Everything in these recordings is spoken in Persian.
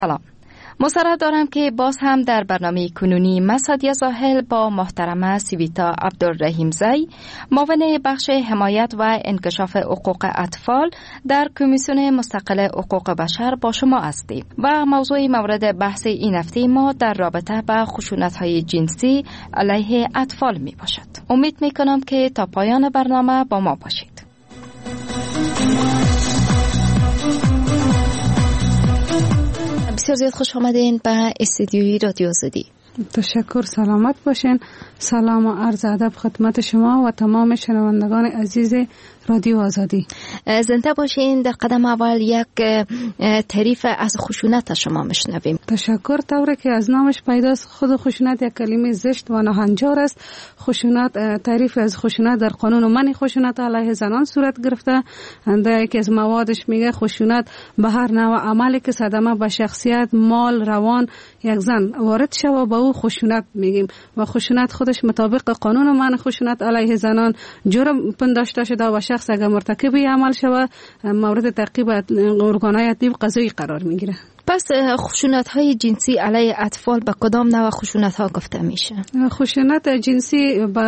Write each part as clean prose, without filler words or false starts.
سلام. مسرت دارم که باز هم در برنامه کنونی مسعدی زاهل با محترمه سویتا عبدالرحیمزی معاون بخش حمایت و انکشاف حقوق اطفال در کمیسیون مستقل حقوق بشر با شما هستیم و موضوع مورد بحث این هفته ما در رابطه با خشونت‌های جنسی علیه اطفال می باشد. امید می کنم که تا پایان برنامه با ما باشید. بسیار زیاد خوش آمدین به استودیوی رادیو آزادی. تشکر، سلامت باشین. سلام و عرض ادب خدمت شما و تمام شنوندگان عزیز رادیو آزادی. زنده باشین. در قدم اول یک تعریف از خشونت شما میشنویم. تشکر. طوری که از نامش پیداست، خود خشونت یک کلمه زشت و ناهنجار است. خشونت، تعریف از خشونت در قانون منع خشونت علیه زنان صورت گرفته. در یکی از موادش میگه خشونت به هر نوع عملی که صدمه به شخصیت، مال، روان یک زن وارد شود به او خشونت میگیم و خشونت خودش مطابق قانون منع خشونت علیه زنان جرم پنداشته شده و شخص اگر مرتکب عمل شود مورد تعقیب ارگان‌های ادب قضایی قرار میگیره. پس خشونت‌های جنسی علیه اطفال به کدام نوع خشونت‌ها گفته میشه؟ خشونت جنسی به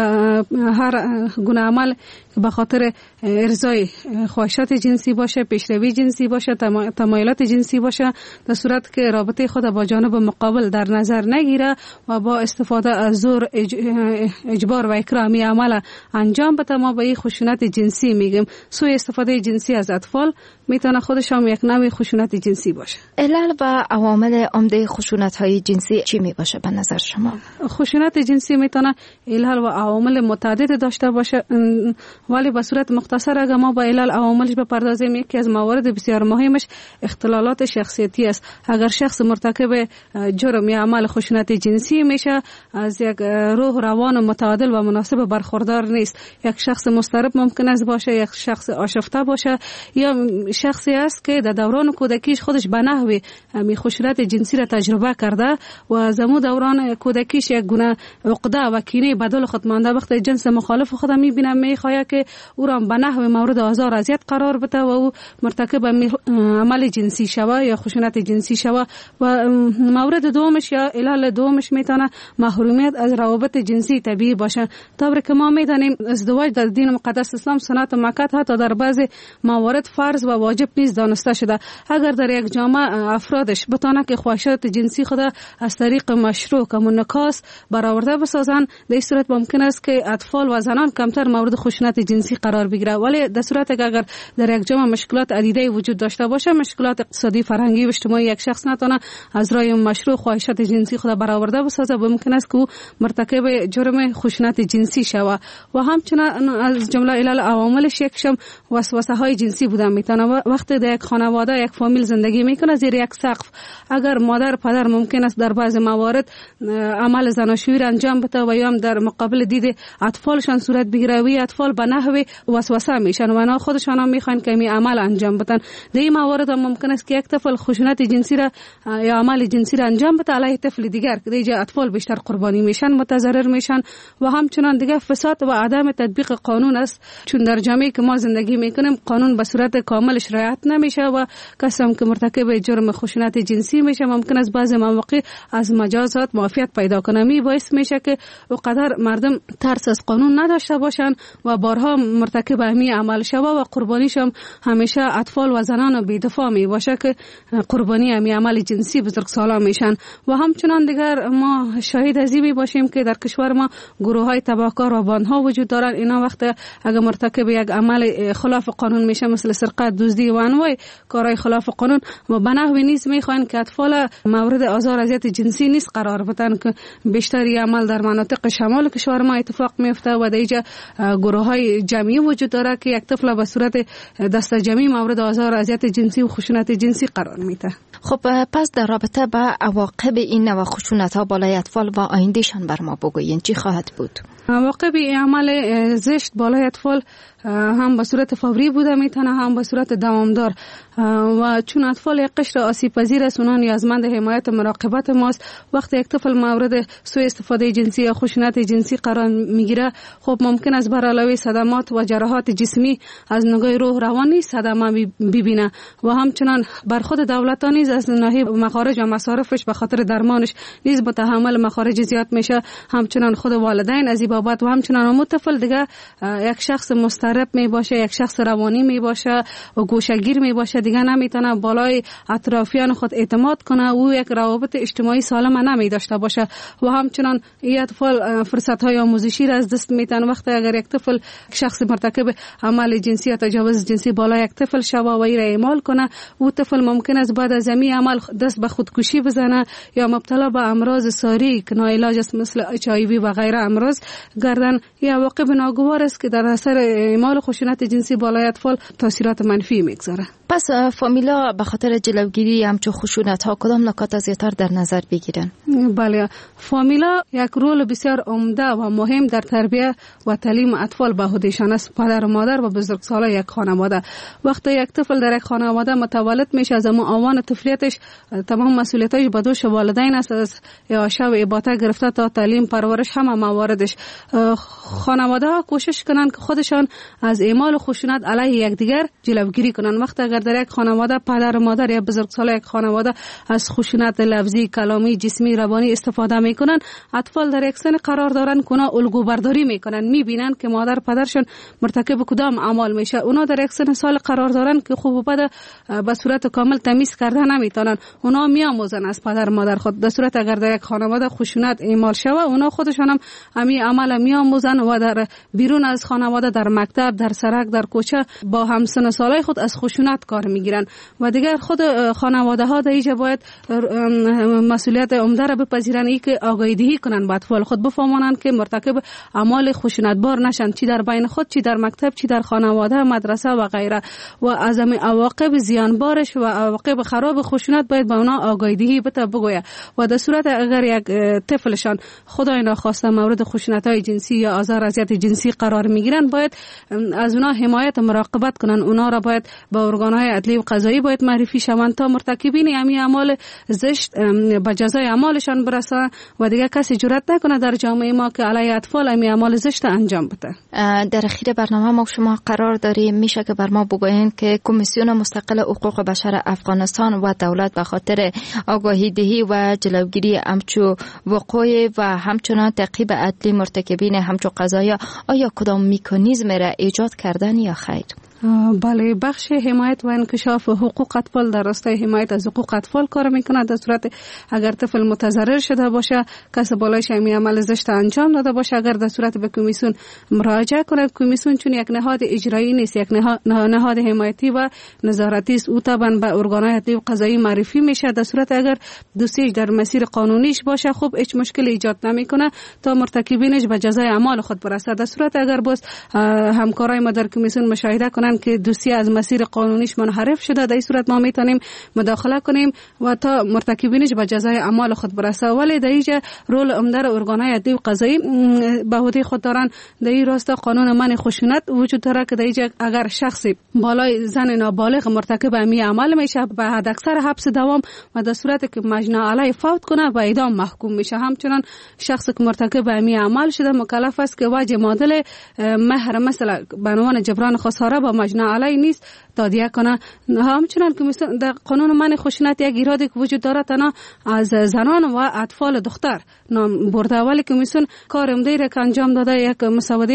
هر گونه عمل به خاطر ارضای خواهشات جنسی باشه، پیشروی جنسی باشه، تمایلات جنسی باشه، در صورت که رابطه خود با جانب مقابل در نظر نگیره و با استفاده از زور، اجبار و اکرامی عمل انجام بده، ما به این خشونت جنسی میگیم. سوء استفاده جنسی از اطفال میتونه خودش هم یک نوع خشونت جنسی باشه. علل و عوامل عمده خشونت‌های جنسی چی می باشه به نظر شما؟ خشونت جنسی میتونه علل و عوامل متعدد داشته باشه، ولی به صورت مختصر اگر ما با علل عواملش بپردازیم، یکی از موارد بسیار مهمش اختلالات شخصیتی است. اگر شخص مرتکب جرم یا عمل خشونت جنسی میشه، از یک روح روان متعادل و مناسب برخوردار نیست. یک شخص مضطرب ممکن است باشه، یک شخص آشفته باشه، یا شخصی است که در دوران کودکیش خودش به نحوی خشونت جنسی را تجربه کرده و از امو دوران کودکیش یک گونه عقده و کینه بدل خود مانده. وقتی جنس مخالف خود میبینه میخواد که او را به نحو مورد آزار اذیت قرار بده و او مرتکب عمل جنسی شوه یا خشونت جنسی شوه. و مورد دومش یا علل دومش میتونه محرومیت از روابط جنسی طبیعی باشه. طوری که ما میدانیم ازدواج در دین مقدس اسلام سنت مؤکد حتی در بعضی موارد فرض و واجب نیست دانسته شده. اگر در یک جامعه افرادش بتونه که خواهشات جنسی خود از طریق مشروع که منعکس برآورده بسازن، در این صورت ممکن است که اطفال و زنان کمتر مورد خشونت جنسی قرار بگیره. ولی در صورت که اگر در یک جامعه مشکلات عدیده وجود داشته باشه، مشکلات اقتصادی، فرهنگی و اجتماعی، یک شخص نتونه از راه مشروع خواهشات جنسی خود برآورده بسازه، ممکن است که او مرتکب جرم خشونت جنسی شود. و همچنین از جمله علل عواملش یکشم وسوسه های جنسی بودن میتونه. وقتی در یک خانواده، یک فامیل زندگی میکنه زیر یک سقف، اگر مادر پدر ممکن است در بعض موارد عمل زناشویی را انجام بده و یا هم در مقابل دید اطفالشان صورت بگیره، وی اطفال به نحو وسوسه میشن و نه خودشان هم میخوان که می عمل انجام بدن. در این موارد هم ممکن است که یک طفل خشونت جنسی را یا عمل جنسی را انجام بده علیه طفل دیگر، که دیگه اطفال بیشتر قربانی میشن، متضرر میشن. و همچنان دیگه فساد و عدم تطبیق قانون است، چون در جامعه که ما زندگی میکنیم قانون به صورت کاملش رعایت نمیشه و کسی هم که مرتکب جرم خشونت جنسی میشه ممکن است بعضی مواقع از مجازات معافیت پیدا کنه. می باعث میشه که اونقدر مردم ترس از قانون نداشته باشن و بارها مرتکب همین عمل شوه و قربانیش هم همیشه اطفال و زنان بی‌دفاع می باشه که قربانی همین عمل جنسی بزرگسالا میشن. و همچنان دیگر ما شاهد از این باشیم که در کشور ما گروه های تبهکار و باندها وجود دارن. اینا وقت اگر مرتکب یک عمل خلاف قانون میشه، مثل سرقت، دزدی و انواع کارهای خلاف قانون، و به نحوی نیز میخوان که اطفال مورد آزار اذیت جنسی نیست قرار بدن، که بیشتری عمل در مناطق شمال کشور ما اتفاق میفته و در اینجا گروه های جمعی وجود داره که یک طفل به صورت دست جمعی مورد آزار اذیت جنسی و خشونت جنسی قرار میده. خب پس در رابطه با عواقب این نوع خشونت ها بالای اطفال و آیندهشان بر ما بگویین چی خواهد بود؟ عواقب عمل زشت بالای اطفال هم به صورت فوری بوده میتونه، هم به صورت دوامدار، و چون اطفال یک قشر آسیب پذیر است، اونها نیازمند حمایت مراقبت ماست. وقتی یک طفل مورد سوء استفاده جنسی یا خشونت جنسی قرار میگیره، خب ممکن است بر علاوه صدمات و جراحات جسمی از نگاه روح روانی صدمه ببینه و همچنان بر خود دولت نیز از ناحیه مخارج و مصارفش به خاطر درمانش نیز متحمل مخارج زیاد میشه. همچنان خود والدین از این بابت و همچنان اون طفل دیگه یک شخص مضطرب می باشه، یک شخص روانی می باشه و گوشه‌گیر می باشه، دیگه نمیتونه بالای اطرافیان خود اعتماد کنه، او یک روابط اجتماعی سالم نمی داشته باشه و همچنان این اطفال فرصت های آموزشی را از دست میتن. وقتی اگر یک طفل شخص مرتکب عمل جنسی یا تجاوز جنسی بالای یک طفل شوه و این را اعمال کنه، او طفل ممکن است بعد از این عمل دست به خودکشی بزنه یا مبتلا به امراض ساری که ناعلاج است مثل HIV و غیره امراض گردن. این عواقب ناگوار است که در اثر اعمال خشونت جنسی بالای اطفال تاثیرات منفی میگذاره. پس فامیلا به خاطر جلوگیری همچون خشونت ها کدام نکات زیاتر در نظر بگیرن؟ بله، فامیلا یک رول بسیار عمده و مهم در تربیت و تعلیم اطفال به عهدهشان است. پدر و مادر و بزرگسالان یک خانواده. وقتی یک طفل در یک خانواده متولد میشه، از آوان طفولیتش تمام مسئولیتش به دوش والدین است، از اعاشه و اباطه گرفته تا تعلیم پرورش همه مواردش. خانواده ها کوشش کنند که خودشان از اعمال خشونت علیه یکدیگر جلوگیری کنند. وقتی اگر در یک خانواده پدر و مادر یا بزرگسالان یک خانواده از خشونت لفظی، کلامی، جسمی، روانی استفاده میکنن، اطفال در یک سن قرار دارن که اونا الگو برداری میکنن، میبینن که مادر پدرشون مرتکب کدام اعمال میشه. اونا در یک سن سال قرار دارن که خوب و بد به صورت کامل تمیز کرده نمیتونن، اونا میآموزن از پدر و مادر خود. در صورت اگر در یک خانواده خشونت اعمال شوه، اونا خودشون هم همین عمل میآموزن و در بیرون از خانواده، در مکتب، در سرک، در کوچه با همسن سالای خود از خشونت کار میگیرن و دیگر خود خانواده ها در اینجا باید مسئولیت عمده را بپذیرن، ای که آگاهی دهی کنن به اطفال خود، بفهمانند که مرتکب اعمال خشونتبار نشن، چی در بین خود، چی در مکتب، چی در خانواده، مدرسه و غیره. و از عواقب زیانبارش و عواقب خراب خشونت باید به اونا آگاهی دهی بگوید و در صورت اگر یک طفلشان خدای ناخواسته مورد خشونت‌های جنسی یا آزار اذیت جنسی قرار میگیرن، باید از اونا حمایت و مراقبت کنن. اونا را باید با ارگان‌های عدلی و قضایی باید معرفی شوند تا مرتکبین همین اعمال زشت به جزای اعمالشان برسه و دیگه کسی جرئت نکنه در جامعه ما که علیه اطفال همین اعمال زشت انجام بده. در اخیر برنامه ما شما قرار داریم، میشه که بر ما بگوین که کمیسیون مستقل حقوق بشر افغانستان و دولت به خاطر آگاهی دهی و جلوگیری همچو وقوع و همچنان تعقیب عدلی مرتکبین همچو قضایا آیا کدام مکانیزم را ایجاد کردن یا خیر؟ بله، بخش حمایت و انکشاف حقوق اطفال در راستای حمایت از حقوق اطفال کار میکنه. در صورت اگر طفل متضرر شده باشه، کس بالایش همین عمل زشت انجام داده باشه، اگر در صورت به کمیسیون مراجعه کنه، کمیسیون چون یک نهاد اجرایی نیست، یک نهاد حمایتی و نظارتی است، او طبعا به ارگان‌های عدلی و قضایی معرفی میشه. در صورت اگر دوستیش در مسیر قانونیش باشه، خب هیچ مشکلی ایجاد نمیکنه تا مرتکبینش به جزای اعمال خود برسه. در صورت اگر باز همکارای ما در کمیسیون مشاهده کنن که دوسیه از مسیر قانونیش منحرف شده، در این صورت ما میتونیم مداخله کنیم و تا مرتکبینش به جزای اعمال خود برسه. ولی در اینجا رول عمده ارگان‌های عدلی و قضایی به عهده خود دارن. در این راستا قانون منع خشونت وجود داره که در اینجا اگر شخصی بالای زن نابالغ مرتکب همین عمل میشه، به حداکثر حبس دوام و در صورتی که مجنی علیه فوت کنه به اعدام محکوم میشه. همچنان شخصی که مرتکب همین عمل شده مکلف است که وجه معادل مهر مثلا به عنوان جبران خساره با مجنی علیه نیست تادیه کنه. همچنان که در قانون منع خشونت یک ایرادی که وجود داره تنها از زنان و اطفال دختر نام برده، ولی کمیسیون کار عمده را که انجام داده یک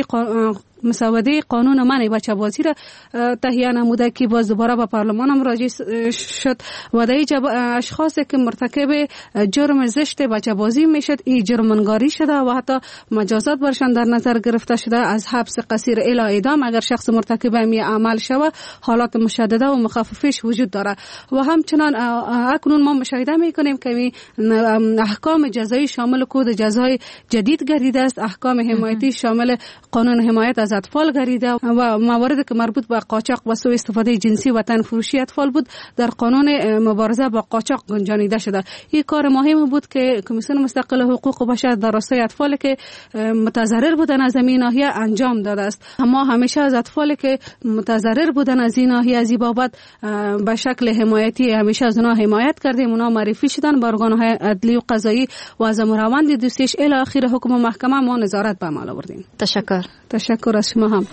مسوده قانون منع بچه بازی را تهیه نموده که باز دوباره به پارلمان هم راجع شد و در اینجا اشخاصی که مرتکب جرم زشت بچه بازی میشد این جرمنگاری شده و حتی مجازات برشان در نظر گرفته شده، از حبس قصیر الی اعدام اگر شخص مرتکب می عمل شود حالات مشدده و مخففش وجود داره. و همچنان اکنون ما مشاهده میکنیم که احکام جزایی شامل کد جزای جدید گردیده است. احکام حمایتی شامل قانون حمایت از از اطفال گریده و مواردی که مربوط به قاچاق و سوء استفاده جنسی و تن فروشی اطفال بود در قانون مبارزه با قاچاق گنجانیده شده. این کار مهم بود که کمیسیون مستقل حقوق بشر در راستای اطفالی که متضرر بودن از این ناحیه انجام داده است. ما همیشه از اطفالی که متضرر بودن از این ناحیه از این بابت به شکل حمایتی همیشه از اونها حمایت کردیم. اونها معرفی شدن به ارگان‌های عدلی و قضایی و از روند دوستیش الی آخر حکم محکمه ما نظارت به عمل آوردیم. تشکر از شما هم.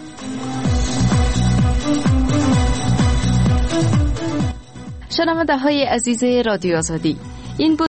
شنونده های عزیز رادیو آزادی، این بود